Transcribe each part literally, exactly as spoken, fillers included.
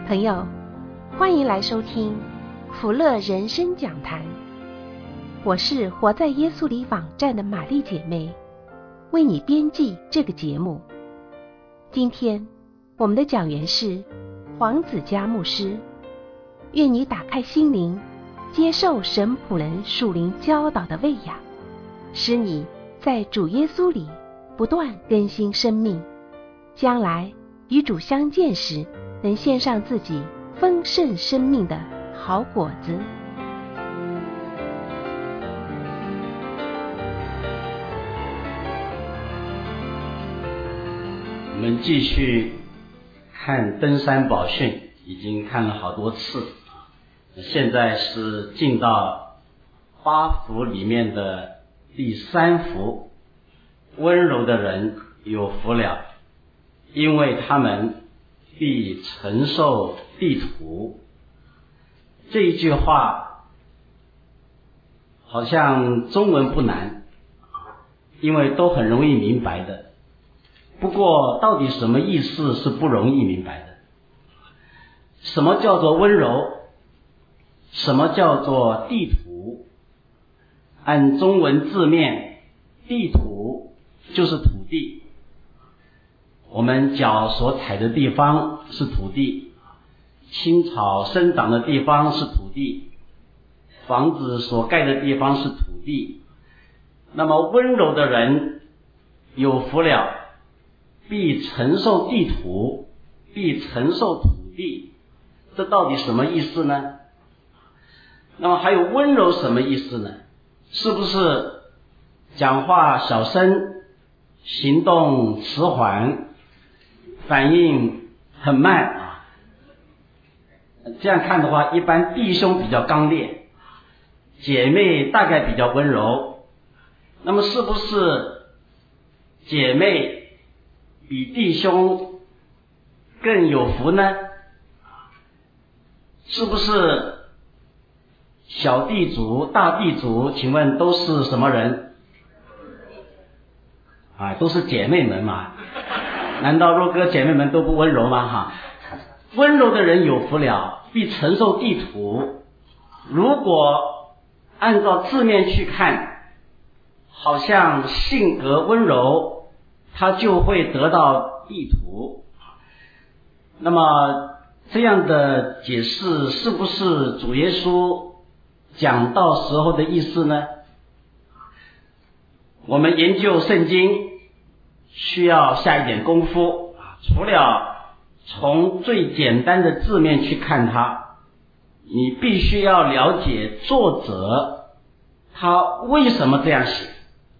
朋友，欢迎来收听福乐人生讲坛。我是活在耶稣里网站的玛丽姐妹，为你编辑这个节目。今天我们的讲员是黄子嘉牧师，愿你打开心灵，接受神仆人属灵教导的喂养，使你在主耶稣里不断更新生命，将来与主相见时，能献上自己丰盛生命的好果子。 我们继续看登山宝训，已经看了好多次，现在是进到八福里面的第三福，温柔的人有福了，因为他们必承受地土。这一句话好像中文不难，因为都很容易明白的，不过到底什么意思是不容易明白的。什么叫做温柔？什么叫做地土？按中文字面，地土就是土地，我们脚所踩的地方是土地，青草生长的地方是土地，房子所盖的地方是土地。那么温柔的人有福了，必承受地土，必承受土地。这到底什么意思呢？那么还有温柔什么意思呢？是不是讲话小声，行动迟缓，反应很慢啊？这样看的话，一般弟兄比较刚烈，姐妹大概比较温柔。那么是不是姐妹比弟兄更有福呢？是不是小地主大地主请问都是什么人啊？都是姐妹们嘛，难道若哥姐妹们都不温柔吗？哈，温柔的人有福了，必承受地土。如果按照字面去看，好像性格温柔，他就会得到地土。那么这样的解释是不是主耶稣讲道时候的意思呢？我们研究圣经需要下一点功夫，除了从最简单的字面去看它，你必须要了解作者他为什么这样写，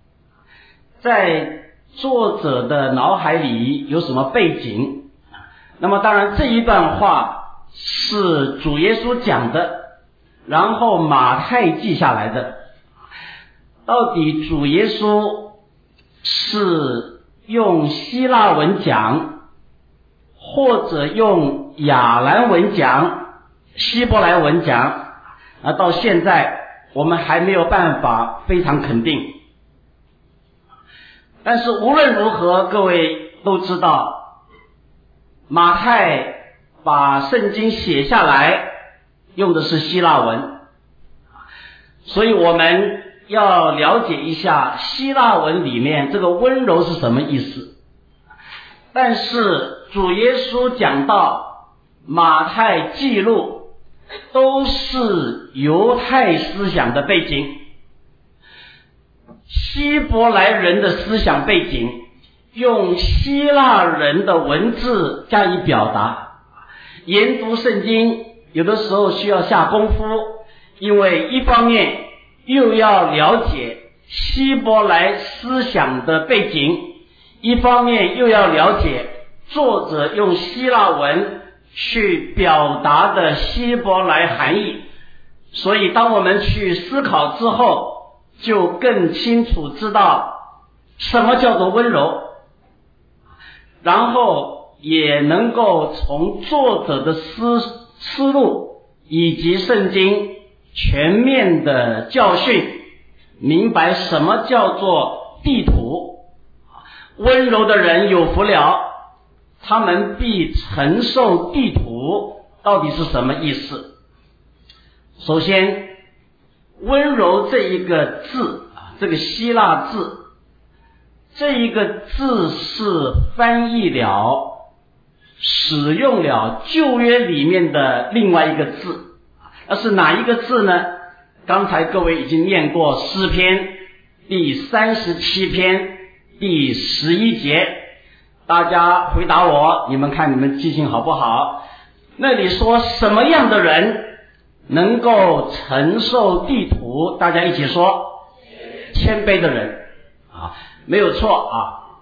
在作者的脑海里有什么背景。那么当然这一段话是主耶稣讲的，然后马太记下来的。到底主耶稣是用希腊文讲，或者用亚兰文讲，希伯来文讲，啊，到现在我们还没有办法非常肯定。但是无论如何，各位都知道，马太把圣经写下来用的是希腊文，所以我们要了解一下希腊文里面这个温柔是什么意思。但是主耶稣讲到，马太记录都是犹太思想的背景，希伯来人的思想背景，用希腊人的文字加以表达。研读圣经有的时候需要下功夫，因为一方面又要了解希伯来思想的背景，一方面又要了解作者用希腊文去表达的希伯来含义。所以当我们去思考之后，就更清楚知道什么叫做温柔，然后也能够从作者的思思路以及圣经全面的教训，明白什么叫做地土。温柔的人有福了，他们必承受地土， 到底是什么意思？首先，温柔这一个字啊，这个希腊字，这一个字是翻译了使用了旧约里面的另外一个字，那是哪一个字呢？刚才各位已经念过诗篇第三十七篇第十一节，大家回答我，你们看你们记性好不好？那里说什么样的人能够承受地土？大家一起说，谦卑的人啊，没有错啊，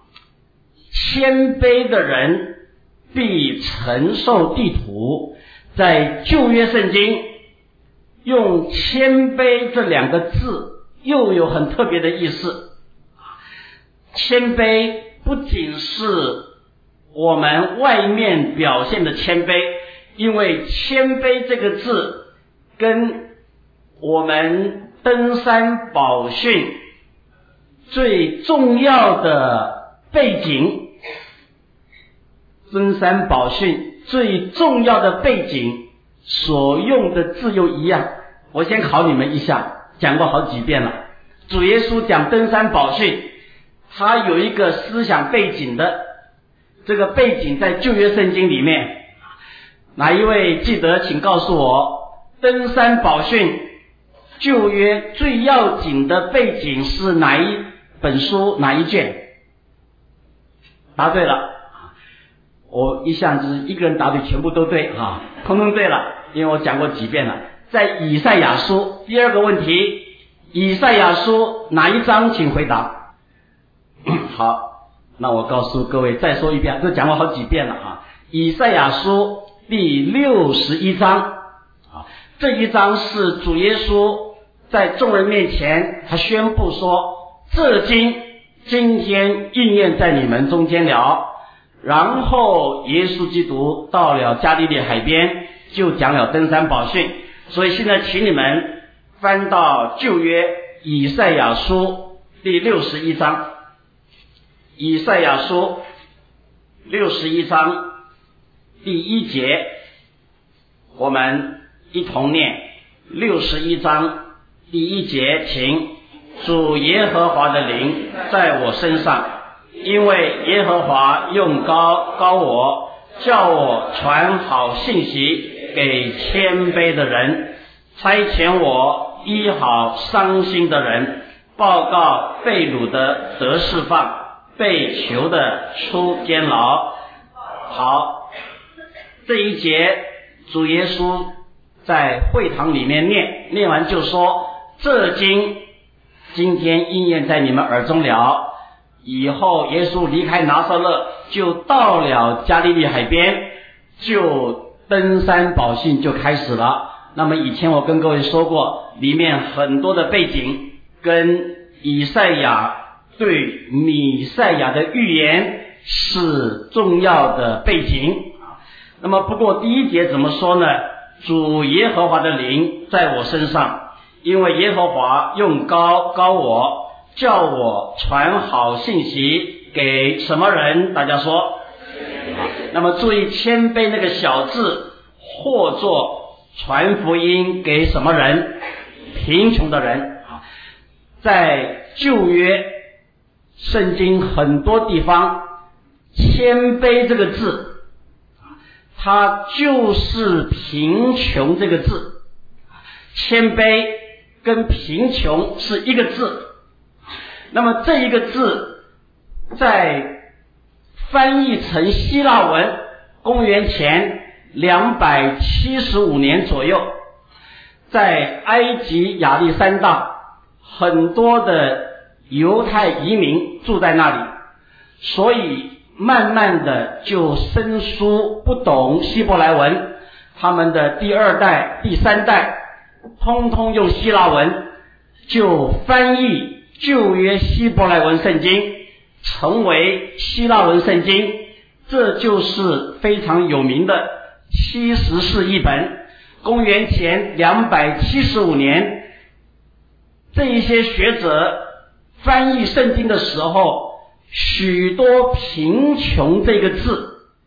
谦卑的人必承受地土。在旧约圣经用谦卑这两个字又有很特别的意思。谦卑不仅是我们外面表现的谦卑，因为谦卑这个字跟我们登山宝训最重要的背景，登山宝训最重要的背景所用的字又一样。我先考你们一下，讲过好几遍了。主耶稣讲登山宝训，他有一个思想背景的，这个背景在旧约圣经里面，哪一位记得请告诉我，登山宝训旧约最要紧的背景是哪一本书哪一卷？答对了，我一向就是一个人答对全部都对啊，通通对了，因为我讲过几遍了。在以赛亚书，第二个问题，以赛亚书哪一章请回答？好，那我告诉各位再说一遍，这讲过好几遍了啊。以赛亚书第六十一章啊，这一章是主耶稣在众人面前他宣布说，这经今天应验在你们中间了。然后耶稣基督到了加利利海边，就讲了登山宝训。所以现在请你们翻到旧约以赛亚书第六十一章，以赛亚书六十一章第一节，我们一同念。六十一章第一节，请。主耶和华的灵在我身上，因为耶和华用膏膏我，叫我传好信息给谦卑的人，差遣我医好伤心的人，报告被掳的得释放，被囚的出监牢。好，这一节主耶稣在会堂里面念，念完就说，这经今天应验在你们耳中了。以后耶稣离开拿撒勒，就到了加利利海边，就登山宝训就开始了。那么以前我跟各位说过，里面很多的背景跟以赛亚对弥赛亚的预言是重要的背景。那么不过第一节怎么说呢？主耶和华的灵在我身上，因为耶和华用膏膏我，叫我传好信息给什么人？大家说。那么注意谦卑那个小字，或作传福音给什么人？贫穷的人。在旧约圣经很多地方，谦卑这个字，它就是贫穷这个字。谦卑跟贫穷是一个字。那么这一个字在翻译成希腊文，公元前两百七十五年左右，在埃及亚历山大，很多的犹太移民住在那里，所以慢慢的就生疏不懂希伯来文，他们的第二代第三代通通用希腊文，就翻译旧约希伯来文圣经成为希腊文圣经，这就是非常有名的七十士译本。公元前两百七十五年，这一些学者翻译圣经的时候，许多贫穷这个字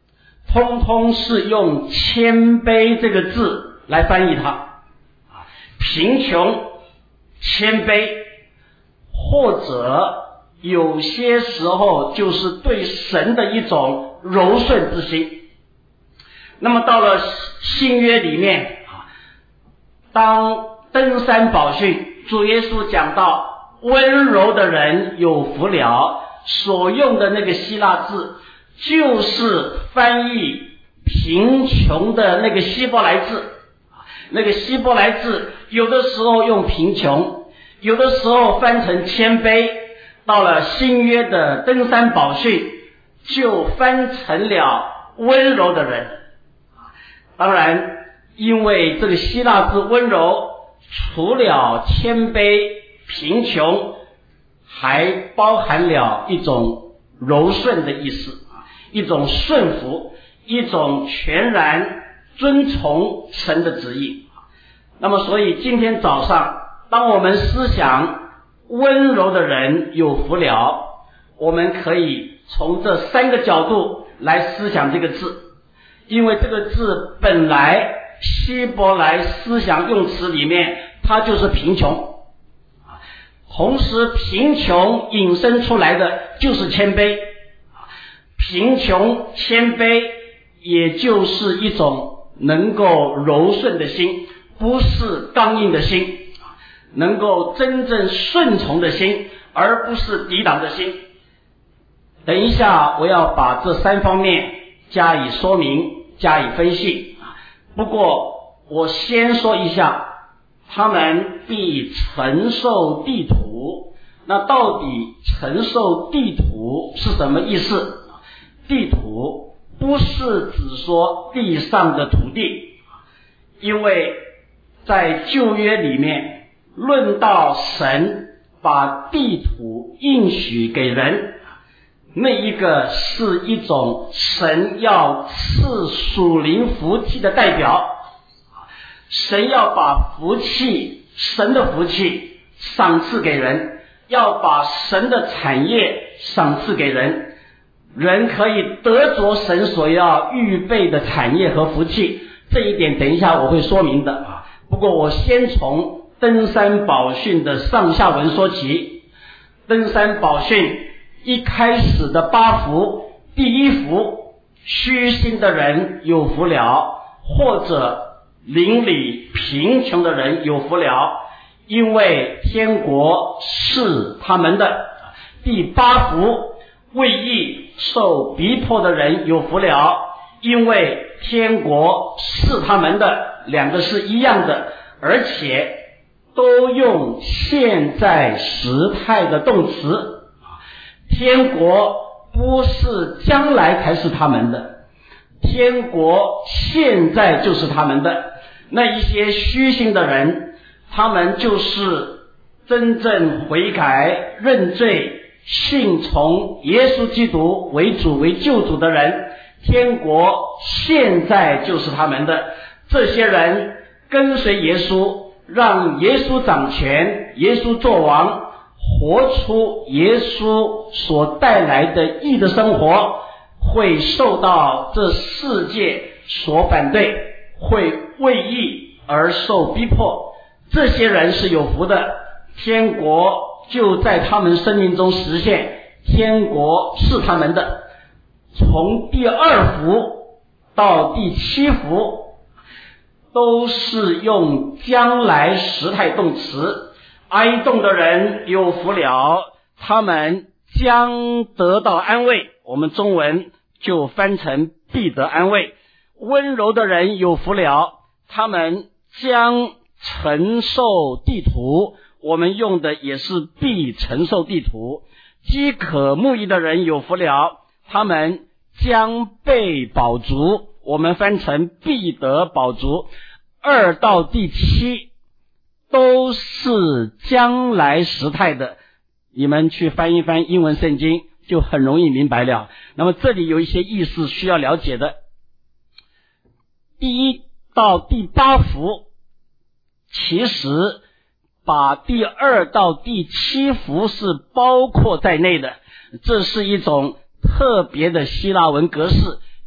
通通是用谦卑这个字来翻译它，贫穷、谦卑，或者有些时候就是对神的一种柔顺之心。那么到了新约里面，当登山宝训主耶稣讲到温柔的人有福了，所用的那个希腊字就是翻译贫穷的那个希伯来字。那个希伯来字有的时候用贫穷，有的时候翻成谦卑，到了新约的登山宝训就翻成了温柔的人。当然因为这个希腊字温柔除了谦卑、贫穷，还包含了一种柔顺的意思，一种顺服，一种全然遵从神的旨意。那么所以今天早上当我们思想温柔的人有福了，我们可以从这三个角度来思想这个字。因为这个字本来希伯来思想用词里面它就是贫穷，同时贫穷引申出来的就是谦卑，贫穷谦卑也就是一种能够柔顺的心，不是刚硬的心，能够真正顺从的心，而不是抵挡的心。等一下我要把这三方面加以说明，加以分析。不过我先说一下，他们必承受地土。那到底承受地土是什么意思？地土不是只说地上的土地，因为在旧约里面论到神把地土应许给人，那一个是一种神要赐属灵福气的代表，神要把福气，神的福气赏赐给人，要把神的产业赏赐给人，人可以得着神所要预备的产业和福气。这一点等一下我会说明的。不过我先从登山宝训的上下文说起。登山宝训一开始的八福，第一福，虚心的人有福了，或者邻里贫穷的人有福了，因为天国是他们的。第八福，为义受逼迫的人有福了，因为天国是他们的。两个是一样的，而且都用现在时态的动词。天国不是将来才是他们的，天国现在就是他们的。那一些虚心的人，他们就是真正悔改认罪信从耶稣基督为主为救主的人，天国现在就是他们的。这些人跟随耶稣，让耶稣掌权，耶稣做王，活出耶稣所带来的义的生活，会受到这世界所反对，会为义而受逼迫。这些人是有福的，天国就在他们生命中实现，天国是他们的。从第二福到第七福都是用将来时态动词。哀痛的人有福了，他们将得到安慰，我们中文就翻成必得安慰。温柔的人有福了，他们将承受地土，我们用的也是必承受地土。饥渴慕义的人有福了，他们将被饱足，我们翻成必得饱足。二到第七都是将来时态的，你们去翻一翻英文圣经就很容易明白了。那么这里有一些意思需要了解的。第一到第八福其实把第二到第七福是包括在内的，这是一种特别的希腊文格式，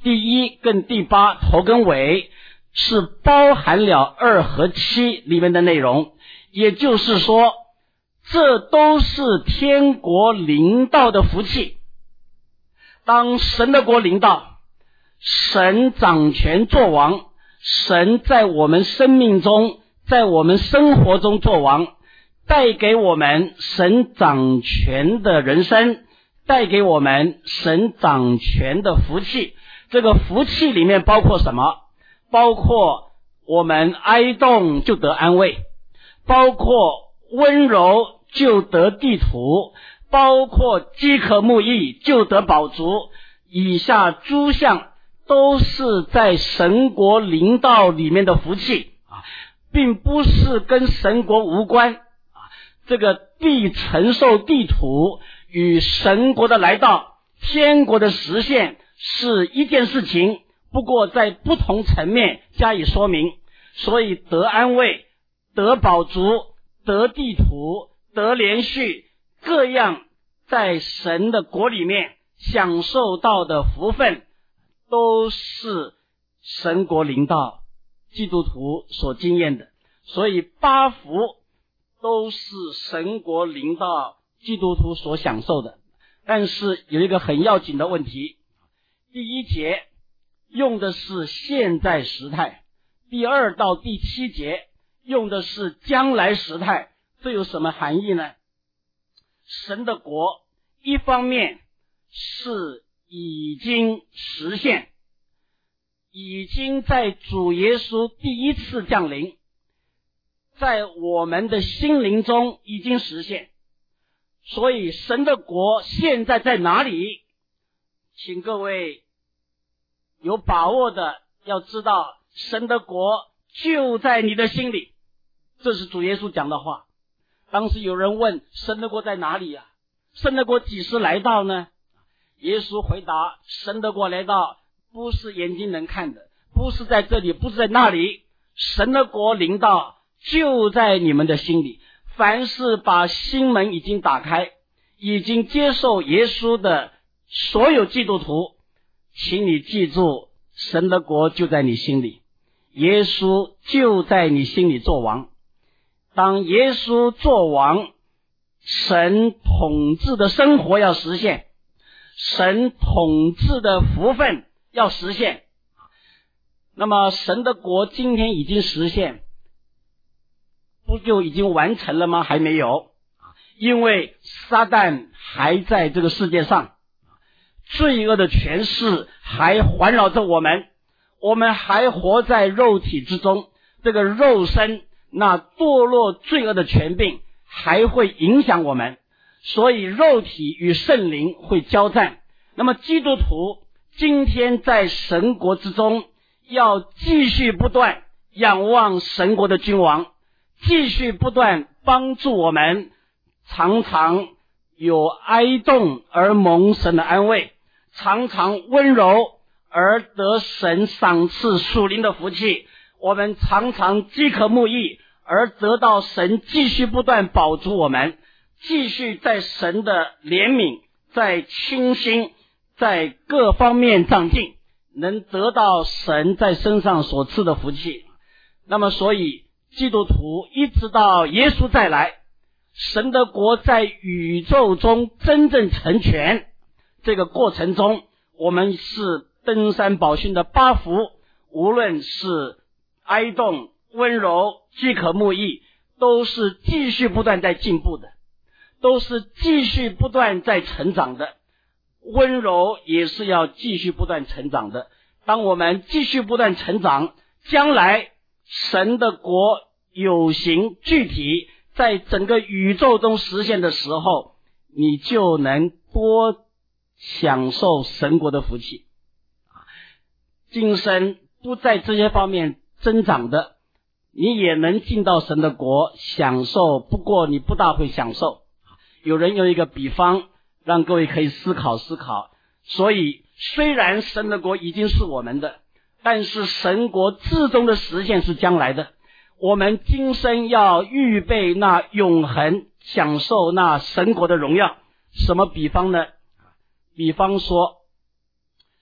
第一跟第八头跟尾是包含了二和七里面的内容，也就是说这都是天国临到的福气。当神的国临到，神掌权作王，神在我们生命中，在我们生活中作王，带给我们神掌权的人生，带给我们神掌权的福气。这个福气里面包括什么？包括我们哀痛就得安慰，包括温柔就得地土，包括饥渴慕义就得饱足。以下诸项都是在神国临到里面的福气啊，并不是跟神国无关啊。这个地承受地土与神国的来到，天国的实现是一件事情，不过在不同层面加以说明。所以得安慰、得饱足、得地土、得连续，各样在神的国里面享受到的福分，都是神国临到基督徒所经验的。所以八福都是神国临到基督徒所享受的。但是有一个很要紧的问题，第一节用的是现在时态，第二到第七节用的是将来时态。这有什么含义呢？神的国一方面是已经实现，已经在主耶稣第一次降临，在我们的心灵中已经实现。所以神的国现在在哪里？请各位有把握的要知道，神的国就在你的心里。这是主耶稣讲的话。当时有人问，神的国在哪里啊？神的国几时来到呢？耶稣回答，神的国来到不是眼睛能看的，不是在这里，不是在那里，神的国临到就在你们的心里。凡是把心门已经打开，已经接受耶稣的所有基督徒，请你记住，神的国就在你心里，耶稣就在你心里做王。当耶稣做王，神统治的生活要实现，神统治的福分要实现。那么神的国今天已经实现，不就已经完成了吗？还没有，因为撒旦还在这个世界上，罪恶的权势还环绕着我们，我们还活在肉体之中，这个肉身那堕落罪恶的权柄还会影响我们，所以肉体与圣灵会交战。那么基督徒今天在神国之中，要继续不断仰望神国的君王，继续不断帮助我们，常常有哀痛而蒙神的安慰，常常温柔而得神赏赐属灵的福气。我们常常饥渴慕义，而得到神继续不断保住我们，继续在神的怜悯，在清心，在各方面长进，能得到神在身上所赐的福气。那么所以基督徒一直到耶稣再来，神的国在宇宙中真正成全，这个过程中我们是登山宝训的八福，无论是哀痛、温柔、饥渴慕义，都是继续不断在进步的，都是继续不断在成长的。温柔也是要继续不断成长的。当我们继续不断成长，将来神的国有形具体在整个宇宙中实现的时候，你就能多享受神国的福气。今生不在这些方面增长的，你也能进到神的国享受，不过你不大会享受。有人用一个比方让各位可以思考思考，所以虽然神的国已经是我们的，但是神国至终的实现是将来的。我们今生要预备那永恒，享受那神国的荣耀。什么比方呢？比方说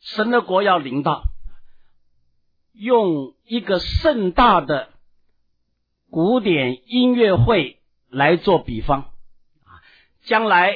神的国要临到，用一个盛大的古典音乐会来做比方，将来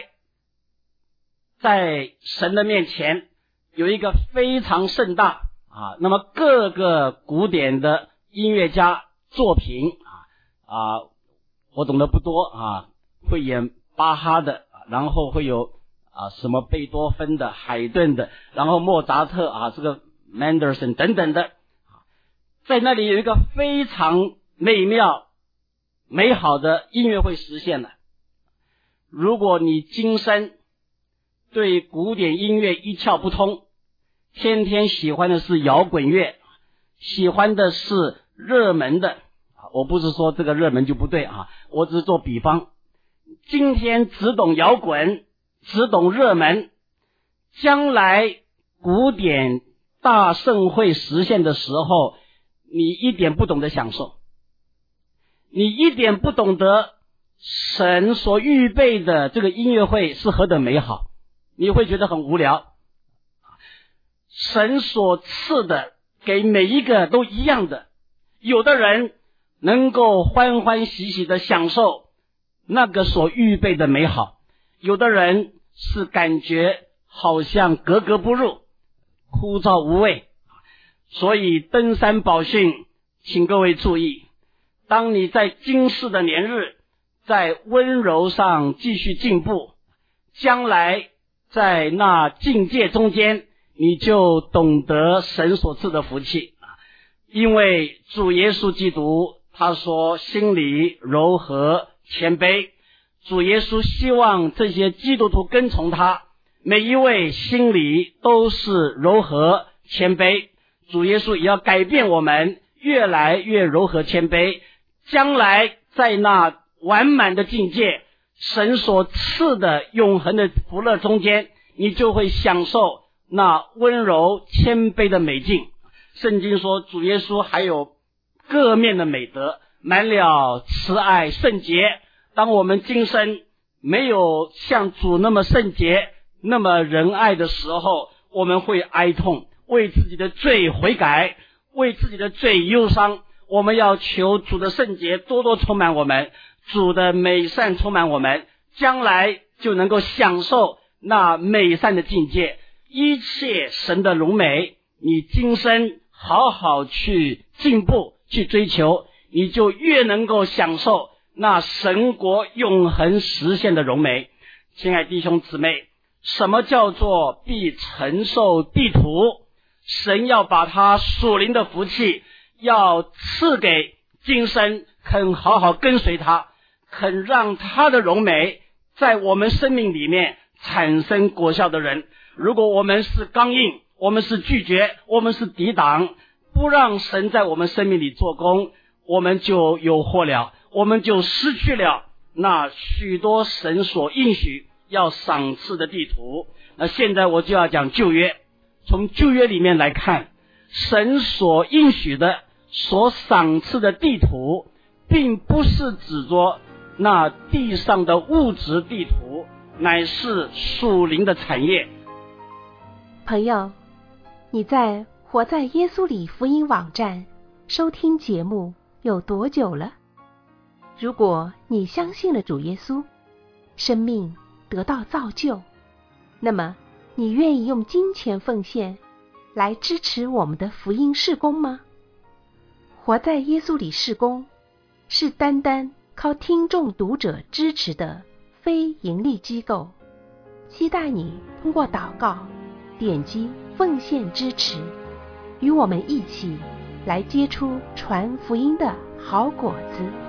在神的面前有一个非常盛大啊，那么各个古典的音乐家作品啊啊，我懂得不多啊，会演巴哈的，然后会有啊什么贝多芬的、海顿的，然后莫扎特啊，这个 Mendelssohn 等等的，在那里有一个非常美妙美好的音乐会实现了。如果你今生对古典音乐一窍不通，天天喜欢的是摇滚乐，喜欢的是热门的，我不是说这个热门就不对啊，我只是做比方。今天只懂摇滚，只懂热门，将来古典大盛会实现的时候，你一点不懂得享受，你一点不懂得神所预备的这个音乐会是何等美好，你会觉得很无聊。神所赐的给每一个都一样的，有的人能够欢欢喜喜的享受那个所预备的美好，有的人是感觉好像格格不入，枯燥无味。所以登山宝训，请各位注意，当你在今世的年日在温柔上继续进步，将来在那境界中间你就懂得神所赐的福气。因为主耶稣基督他说心里柔和谦卑，主耶稣希望这些基督徒跟从他，每一位心里都是柔和谦卑。主耶稣也要改变我们，越来越柔和谦卑，将来在那完满的境界，神所赐的永恒的福乐中间，你就会享受那温柔谦卑的美境。圣经说主耶稣还有各面的美德，满了慈爱圣洁。当我们今生没有像主那么圣洁那么仁爱的时候，我们会哀痛，为自己的罪悔改，为自己的罪忧伤。我们要求主的圣洁多多充满我们，主的美善充满我们，将来就能够享受那美善的境界，一切神的荣美，你今生好好去进步去追求，你就越能够享受那神国永恒实现的荣美。亲爱弟兄姊妹，什么叫做必承受地土？神要把他属灵的福气要赐给今生肯好好跟随他，肯让他的荣美在我们生命里面产生果效的人。如果我们是刚硬，我们是拒绝，我们是抵挡，不让神在我们生命里做工，我们就有祸了，我们就失去了那许多神所应许要赏赐的地图。那现在我就要讲旧约，从旧约里面来看，神所应许的所赏赐的地图，并不是指着那地上的物质地图，乃是属灵的产业。 朋友，你在活在耶稣里福音网站收听节目有多久了？如果你相信了主耶稣，生命得到造就，那么你愿意用金钱奉献来支持我们的福音事工吗？活在耶稣里事工是单单靠听众读者支持的非盈利机构，期待你通过祷告点击奉献支持，与我们一起来结出传福音的好果子。